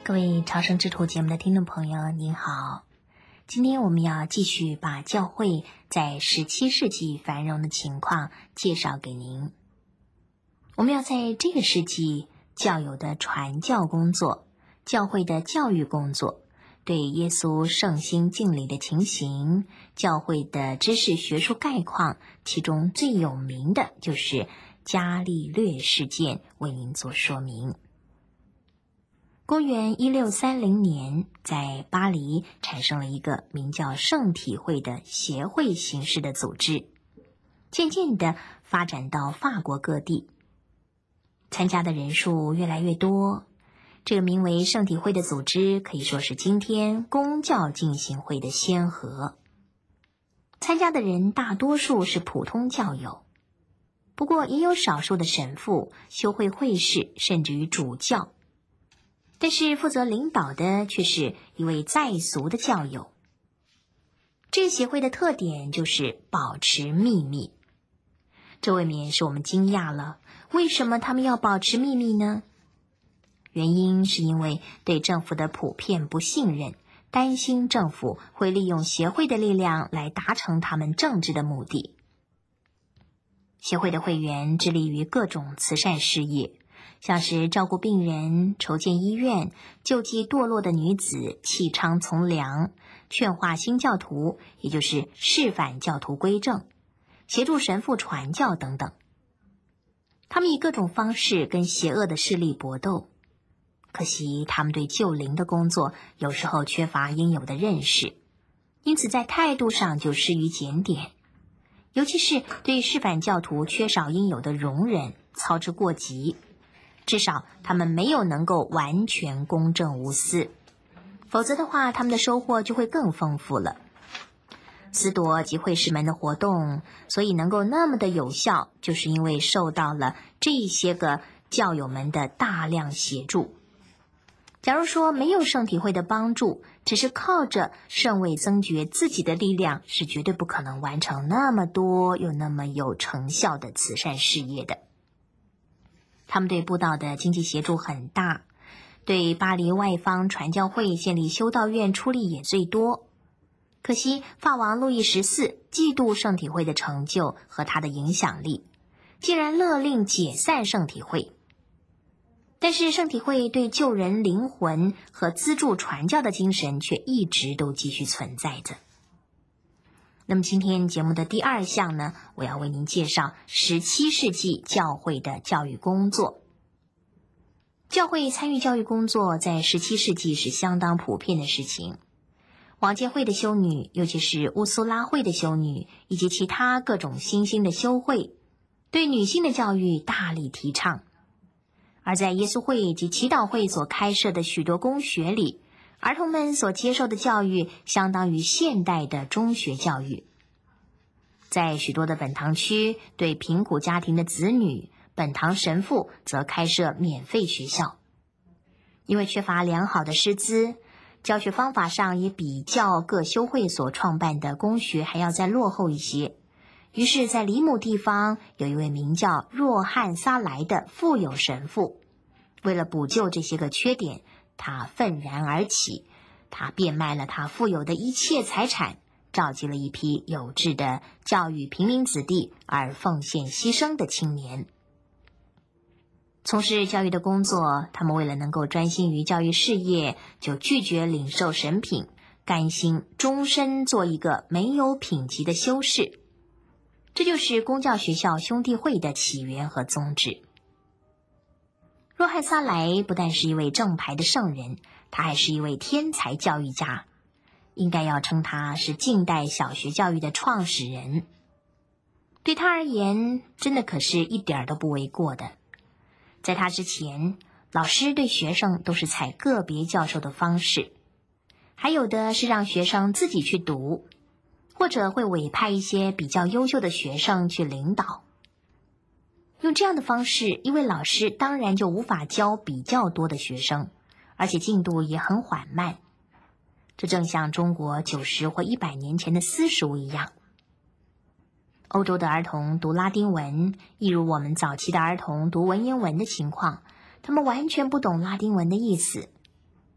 各位朝圣之途节目的听众朋友您好，今天我们要继续把教会在17世纪繁荣的情况介绍给您。我们要在这个世纪教友的传教工作、教会的教育工作、对耶稣圣心敬礼的情形、教会的知识学术概况，其中最有名的就是伽利略事件，为您做说明。公元1630年，在巴黎产生了一个名叫圣体会的协会形式的组织，渐渐地发展到法国各地，参加的人数越来越多。这个名为圣体会的组织可以说是今天公教进行会的先河。参加的人大多数是普通教友，不过也有少数的神父、修会会士，甚至于主教。但是负责领导的却是一位在俗的教友。这个协会的特点就是保持秘密，这未免使我们惊讶了。为什么他们要保持秘密呢？原因是因为对政府的普遍不信任，担心政府会利用协会的力量来达成他们政治的目的。协会的会员致力于各种慈善事业，像是照顾病人、筹建医院、救济堕落的女子、弃娼从良、劝化新教徒，也就是释反教徒归正，协助神父传教等等。他们以各种方式跟邪恶的势力搏斗，可惜他们对救灵的工作有时候缺乏应有的认识，因此在态度上就失于检点，尤其是对释反教徒缺少应有的容忍，操之过急。至少他们没有能够完全公正无私，否则的话他们的收获就会更丰富了。司铎及会士们的活动所以能够那么的有效，就是因为受到了这些个教友们的大量协助。假如说没有圣体会的帮助，只是靠着圣位增爵自己的力量，是绝对不可能完成那么多又那么有成效的慈善事业的。他们对布道的经济协助很大，对巴黎外方传教会建立修道院出力也最多。可惜法王路易14嫉妒圣体会的成就和他的影响力，竟然勒令解散圣体会。但是圣体会对救人灵魂和资助传教的精神却一直都继续存在着。那么今天节目的第二项呢，我要为您介绍17世纪教会的教育工作。教会参与教育工作在17世纪是相当普遍的事情。王建会的修女，尤其是乌苏拉会的修女，以及其他各种新兴的修会，对女性的教育大力提倡。而在耶稣会及祈祷会所开设的许多公学里，儿童们所接受的教育相当于现代的中学教育。在许多的本堂区，对贫苦家庭的子女，本堂神父则开设免费学校。因为缺乏良好的师资，教学方法上也比较各修会所创办的公学还要再落后一些。于是在里姆地方有一位名叫若翰撒莱的富有神父，为了补救这些个缺点，他愤然而起，他变卖了他富有的一切财产，召集了一批有志的教育平民子弟而奉献牺牲的青年。从事教育的工作，他们为了能够专心于教育事业，就拒绝领受神品，甘心终身做一个没有品级的修士。这就是公教学校兄弟会的起源和宗旨。若翰撒莱不但是一位正牌的圣人，他还是一位天才教育家，应该要称他是近代小学教育的创始人。对他而言，真的可是一点都不为过的。在他之前，老师对学生都是采个别教授的方式，还有的是让学生自己去读，或者会委派一些比较优秀的学生去领导。用这样的方式，一位老师当然就无法教比较多的学生，而且进度也很缓慢。这正像中国90或100年前的私塾一样。欧洲的儿童读拉丁文，一如我们早期的儿童读文言文的情况，他们完全不懂拉丁文的意思。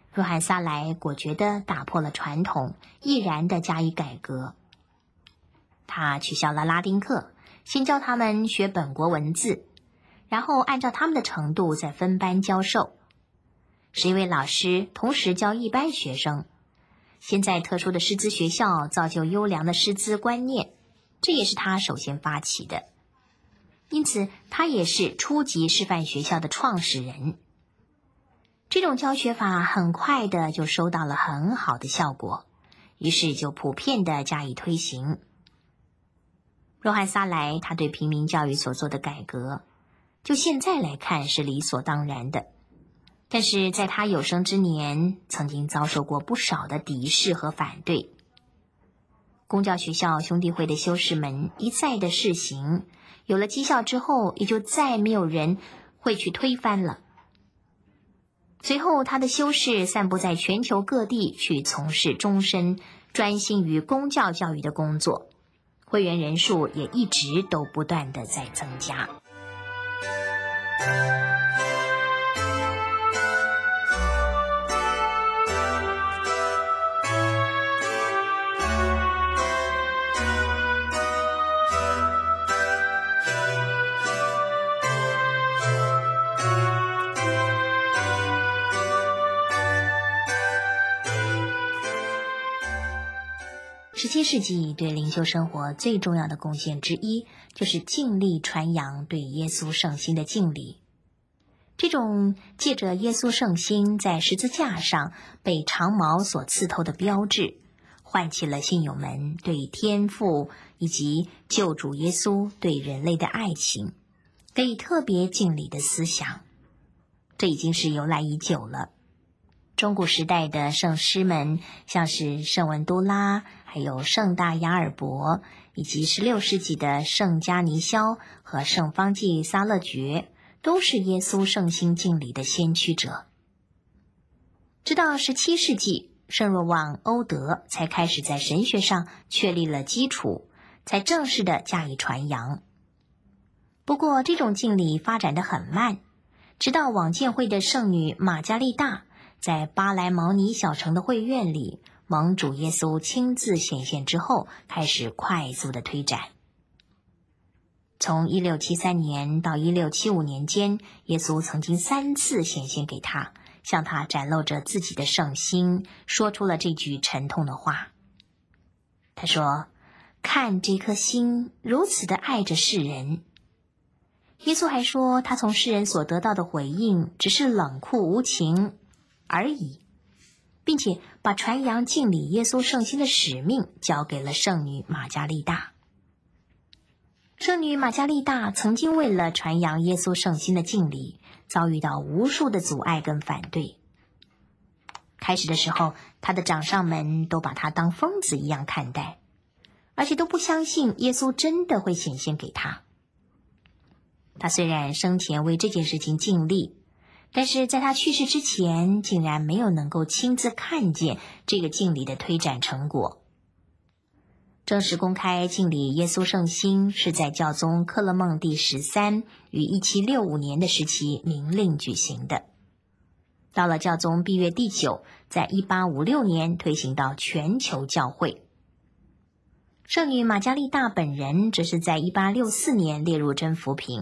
约翰撒莱果决地打破了传统，毅然地加以改革。他取消了拉丁课，先教他们学本国文字，然后按照他们的程度再分班教授。11位老师同时教一班学生，先在特殊的师资学校造就优良的师资观念，这也是他首先发起的。因此，他也是初级师范学校的创始人。这种教学法很快的就收到了很好的效果，于是就普遍的加以推行。约翰撒莱他对平民教育所做的改革，就现在来看是理所当然的，但是在他有生之年，曾经遭受过不少的敌视和反对。公教学校兄弟会的修士们一再的试行，有了绩效之后，也就再没有人会去推翻了。随后，他的修士散布在全球各地，去从事终身专心于公教教育的工作，会员人数也一直都不断的在增加。17世纪对灵修生活最重要的贡献之一，就是尽力传扬对耶稣圣心的敬礼。这种借着耶稣圣心在十字架上被长矛所刺透的标志，唤起了信友们对天父以及救主耶稣对人类的爱情，可以特别敬礼的思想。这已经是由来已久了。中古时代的圣师们，像是圣文都拉，还有圣大雅尔伯，以及16世纪的圣加尼肖和圣方济撒勒觉，都是耶稣圣心敬礼的先驱者。直到17世纪，圣若望欧德才开始在神学上确立了基础，才正式的加以传扬。不过这种敬礼发展得很慢，直到往建会的圣女玛加丽大在巴莱毛尼小城的会院里蒙主耶稣亲自显现之后，开始快速的推展。从1673年到1675年间，耶稣曾经3次显现给他，向他展露着自己的圣心，说出了这句沉痛的话。他说：看这颗心如此的爱着世人。耶稣还说，他从世人所得到的回应只是冷酷无情而已，并且把传扬敬礼耶稣圣心的使命交给了圣女玛加丽大。圣女玛加丽大曾经为了传扬耶稣圣心的敬礼，遭遇到无数的阻碍跟反对。开始的时候，她的长上们都把她当疯子一样看待，而且都不相信耶稣真的会显现给她。她虽然生前为这件事情尽力，但是在他去世之前，竟然没有能够亲自看见这个敬礼的推展成果。正式公开敬礼耶稣圣心是在教宗克勒孟第13于1765年的时期明令举行的。到了教宗庇约第9，在1856年推行到全球教会。圣女玛加丽大本人则是在1864年列入真福品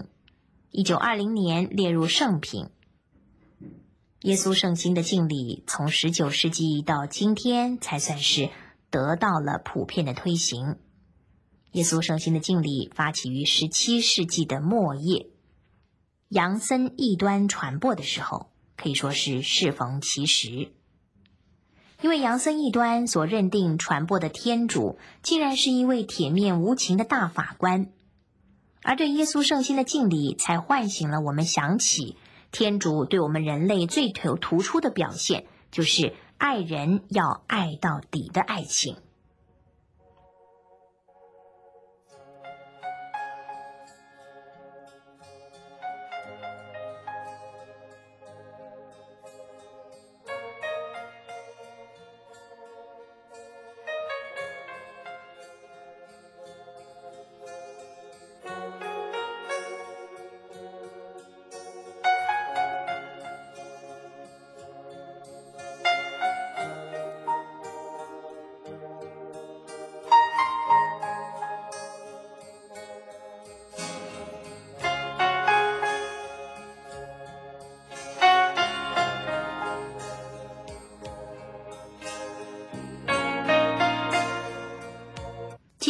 ，1920年列入圣品。耶稣圣心的敬礼从19世纪到今天才算是得到了普遍的推行。耶稣圣心的敬礼发起于17世纪的末叶，杨森异端传播的时候，可以说是适逢其时。因为杨森异端所认定传播的天主，竟然是一位铁面无情的大法官，而对耶稣圣心的敬礼才唤醒了我们想起天主对我们人类最突出的表现，就是爱人要爱到底的爱情。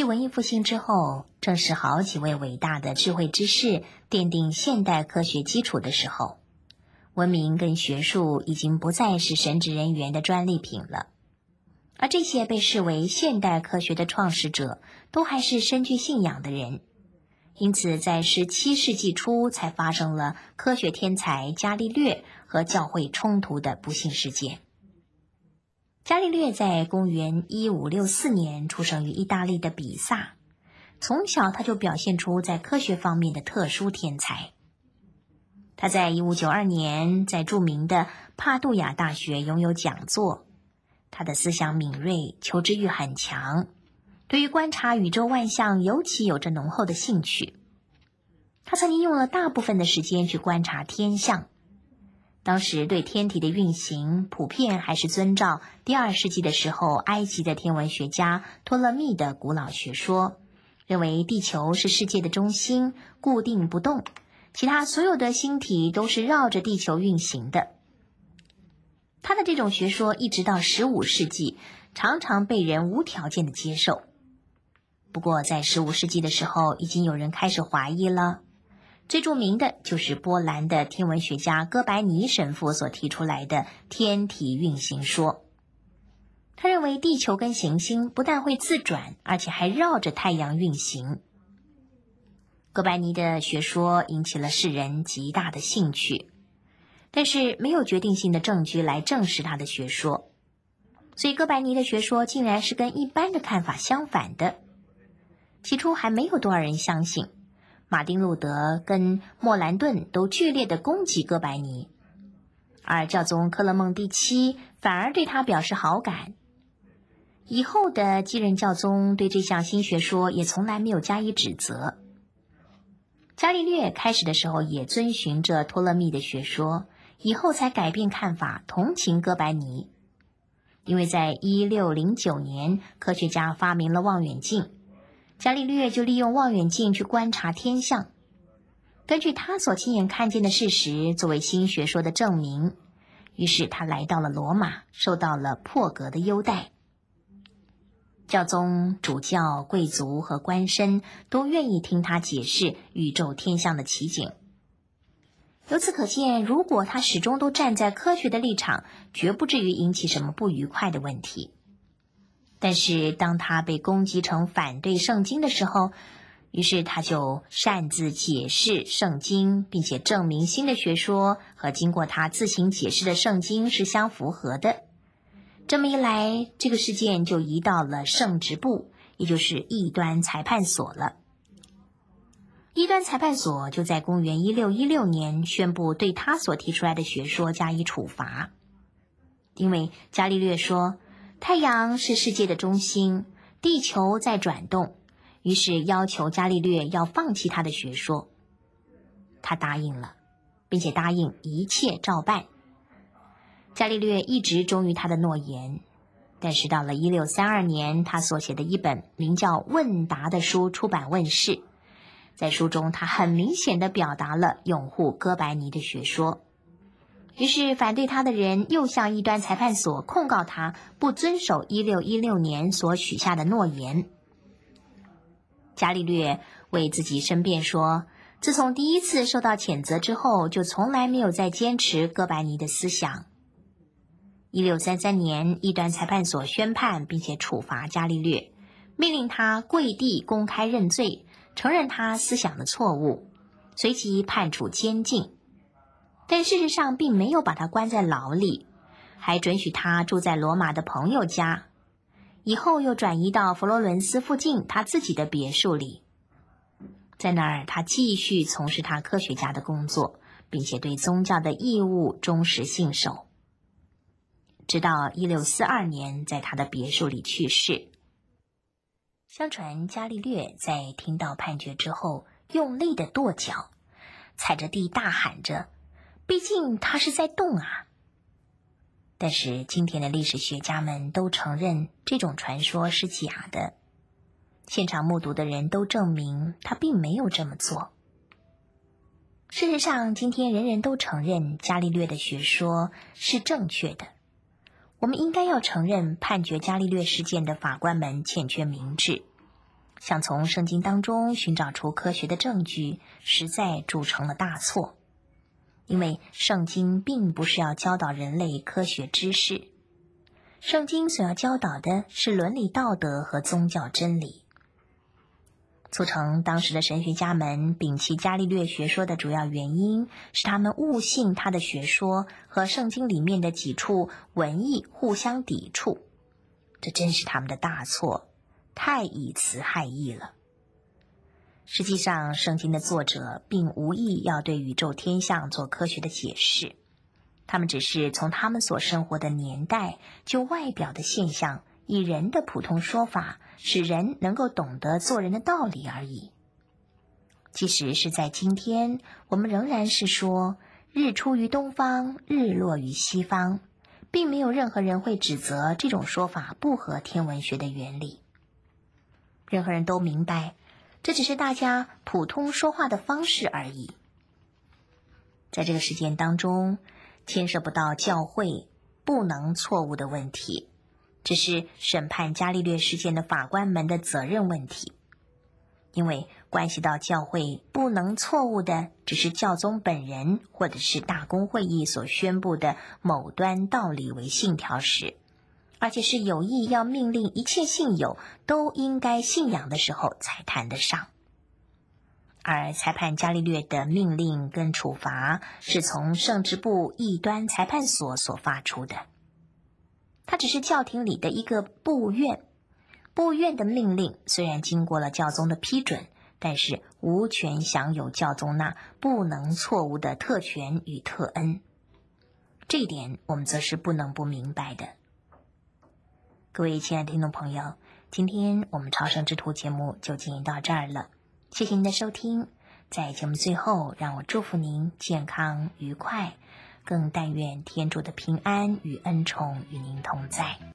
文艺复兴之后，正是好几位伟大的智慧之士奠定现代科学基础的时候。文明跟学术已经不再是神职人员的专利品了，而这些被视为现代科学的创始者，都还是深具信仰的人。因此，在17世纪初才发生了科学天才伽利略和教会冲突的不幸事件。伽利略在公元1564年出生于意大利的比萨，从小他就表现出在科学方面的特殊天才。他在1592年在著名的帕杜亚大学拥有讲座，他的思想敏锐，求知欲很强，对于观察宇宙万象尤其有着浓厚的兴趣。他曾经用了大部分的时间去观察天象。当时对天体的运行普遍还是遵照第2世纪的时候埃及的天文学家托勒密的古老学说，认为地球是世界的中心，固定不动，其他所有的星体都是绕着地球运行的。他的这种学说一直到15世纪常常被人无条件的接受。不过在15世纪的时候，已经有人开始怀疑了。最著名的就是波兰的天文学家哥白尼神父所提出来的天体运行说。他认为地球跟行星不但会自转，而且还绕着太阳运行。哥白尼的学说引起了世人极大的兴趣，但是没有决定性的证据来证实他的学说，所以哥白尼的学说竟然是跟一般的看法相反的。起初还没有多少人相信，马丁路德跟莫兰顿都剧烈的攻击哥白尼，而教宗克勒孟第七反而对他表示好感。以后的继任教宗对这项新学说也从来没有加以指责。伽利略开始的时候也遵循着托勒密的学说，以后才改变看法，同情哥白尼。因为在1609年，科学家发明了望远镜，伽利略就利用望远镜去观察天象，根据他所亲眼看见的事实作为新学说的证明。于是他来到了罗马，受到了破格的优待。教宗、主教、贵族和官绅都愿意听他解释宇宙天象的奇景。由此可见，如果他始终都站在科学的立场，绝不至于引起什么不愉快的问题。但是当他被攻击成反对圣经的时候，于是他就擅自解释圣经，并且证明新的学说和经过他自行解释的圣经是相符合的。这么一来，这个事件就移到了圣职部，也就是异端裁判所了。异端裁判所就在公元1616年宣布对他所提出来的学说加以处罚。因为伽利略说太阳是世界的中心，地球在转动，于是要求伽利略要放弃他的学说。他答应了，并且答应一切照办。伽利略一直忠于他的诺言，但是到了1632年，他所写的一本名叫《问答》的书出版问世。在书中，他很明显地表达了拥护哥白尼的学说。于是反对他的人又向异端裁判所控告他不遵守1616年所许下的诺言。伽利略为自己申辩说，自从第一次受到谴责之后，就从来没有再坚持哥白尼的思想。1633年，异端裁判所宣判并且处罚伽利略，命令他跪地公开认罪，承认他思想的错误，随即判处监禁。但事实上并没有把他关在牢里，还准许他住在罗马的朋友家，以后又转移到佛罗伦斯附近他自己的别墅里。在那儿，他继续从事他科学家的工作，并且对宗教的义务忠实信守，直到1642年在他的别墅里去世。相传伽利略在听到判决之后，用力的跺脚，踩着地大喊着，毕竟他是在动啊。但是今天的历史学家们都承认这种传说是假的，现场目睹的人都证明他并没有这么做。事实上，今天人人都承认伽利略的学说是正确的。我们应该要承认判决伽利略事件的法官们欠缺明智， 想从圣经当中寻找出科学的证据，实在铸成了大错。因为圣经并不是要教导人类科学知识，圣经所要教导的是伦理道德和宗教真理。促成当时的神学家们摒弃伽利略学说的主要原因，是他们误信他的学说和圣经里面的几处文意互相抵触，这真是他们的大错，太以词害义了。实际上，圣经的作者并无意要对宇宙天象做科学的解释，他们只是从他们所生活的年代，就外表的现象，以人的普通说法，使人能够懂得做人的道理而已。即使是在今天，我们仍然是说日出于东方，日落于西方，并没有任何人会指责这种说法不合天文学的原理。任何人都明白，这只是大家普通说话的方式而已。在这个事件当中，牵涉不到教会不能错误的问题，只是审判伽利略事件的法官们的责任问题。因为关系到教会不能错误的只是教宗本人或者是大公会议所宣布的某端道理为信条时，而且是有意要命令一切信友都应该信仰的时候才谈得上。而裁判伽利略的命令跟处罚是从圣职部异端裁判所发出的，它只是教廷里的一个部院的命令，虽然经过了教宗的批准，但是无权享有教宗那不能错误的特权与特恩。这一点我们则是不能不明白的。各位亲爱的听众朋友，今天我们朝圣之途节目就进行到这儿了，谢谢您的收听。在节目最后，让我祝福您健康愉快，更但愿天主的平安与恩宠与您同在。